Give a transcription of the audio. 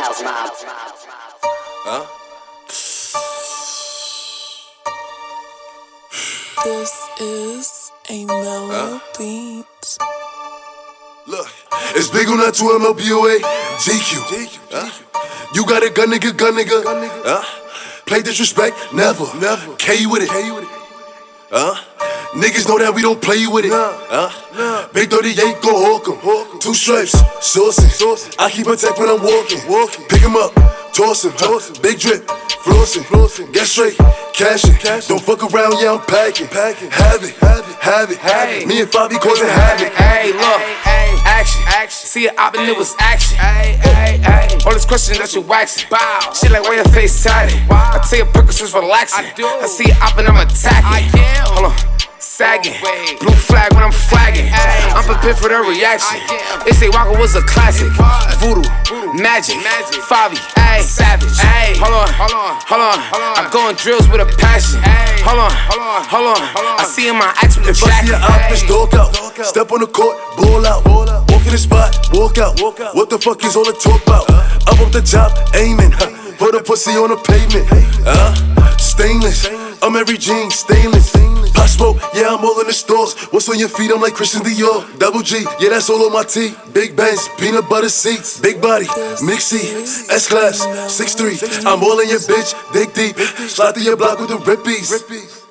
House Mob. Huh? This is a Mellow Beats. Look, it's big on that 2MLBOA GQ. You got a gun nigga, play disrespect, never. K with it. Niggas know that we don't play with it. Big 38, go hawk 'em. 2 stripes, saucing. I keep a tech when I'm walking. Pick 'em up, toss 'em. Big drip, flossing. Get straight, cash it. Don't fuck around, yeah, I'm packing. Have it. Hey. Me and Fabi causing havoc. Hey, look, action. See it up and it was action. All this question that you waxing. She like, why your face tatted? I tell you, Percocets relaxing. I see it up and I'm attacking. Hold on. Sagging, blue flag when I'm flagging. I'm prepared for the reaction. They say Waka was a classic. Voodoo, magic, Fabi, savage. Hold on. I'm going drills with a passion. Hold on. I see in my axe with a If I see jacket. an op, bitch, dog out. Step on the court, ball out. Walk in the spot, walk out. What the fuck is all the talk about? Up the top, aiming. Put a pussy on the pavement. Stainless, I'm every jean, stainless. Pop smoke, yeah, I'm all in the stores. What's on your feet? I'm like Christian Dior. Double G, yeah, that's all on my tee. Big Benz, peanut butter seats. Big body, mixy, S-Class, 6'3". I'm all in your bitch, dig deep. Slide through your block with the rippies.